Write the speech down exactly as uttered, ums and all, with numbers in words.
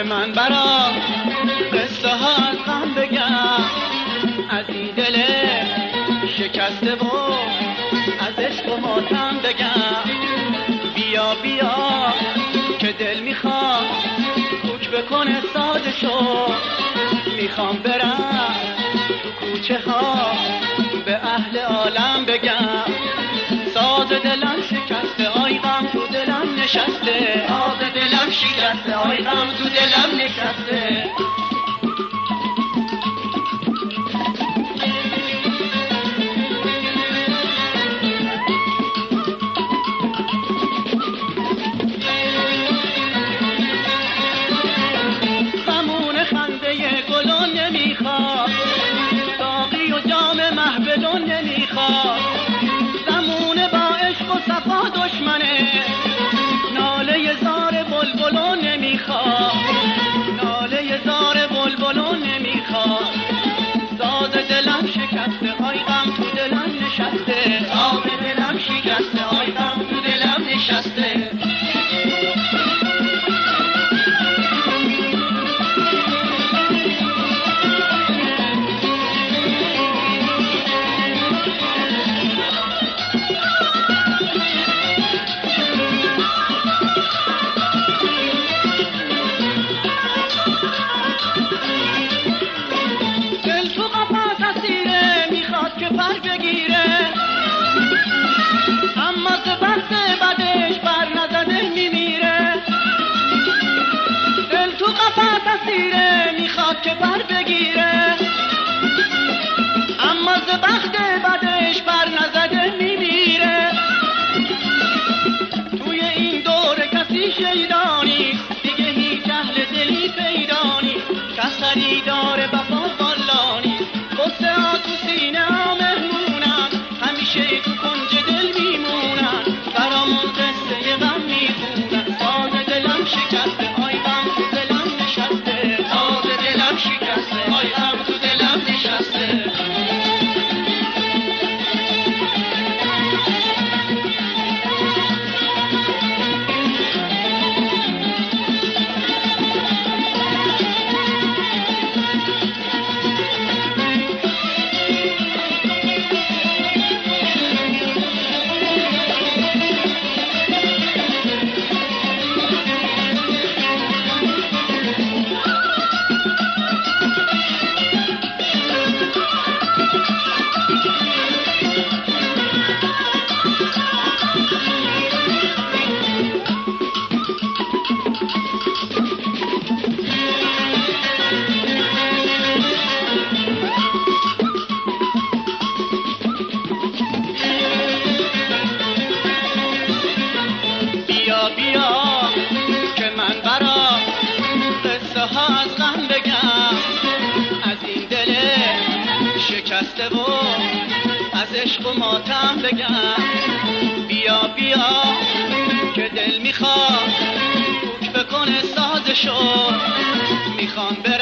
من برا قصه ها از غم بگم، از این دل شکسته و از عشق و ماتم بگم. بیا بیا که دل میخواد کوچ بکنه ساده شو، میخوام برم تو کوچه ها به اهل عالم بگم. ساز دلم شکسته آی غم تو دلم نشسته، ساز دلم شکسته آی غم تو دلم نشسته. غمون خنده گلون نمیخواد، ساقی و جام محبلون نمیخواد. زمونه با عشق و صفا دشمنه، ناله زار بلبلون نمیخواد، ناله زار بلبلون نمیخواد. ساز دلم شکسته آی غم تو دلم نشسته، ساز دلم شکسته آی غم تو دلم نشسته. پر بگیره اما زبست بدش بر نزده میمیره. دل تو قفس اسیره میخواد که پر بگیره اما زبخت بدش بر نزده میمیره. توی این دور کسی شیدا نیست، دیگه هیچ اهل دلی پیدا نیست، کس خریدار وفا والا نیست. قصه ها تو سینه ها مهمونن، همیشه تو کنج دل میمونن، برامون قصه غم میخونن. ساز دلم شکسته آی غم تو دلم نشسته، ساز دلم شکسته آی غم تو دلم نشسته. بیا بیا که من برا قصه ها از غم بگم، از این دل شکسته و از عشق و ماتم بگم. بیا بیا که دل میخواد کوک بکنه سازشو، میخوام برم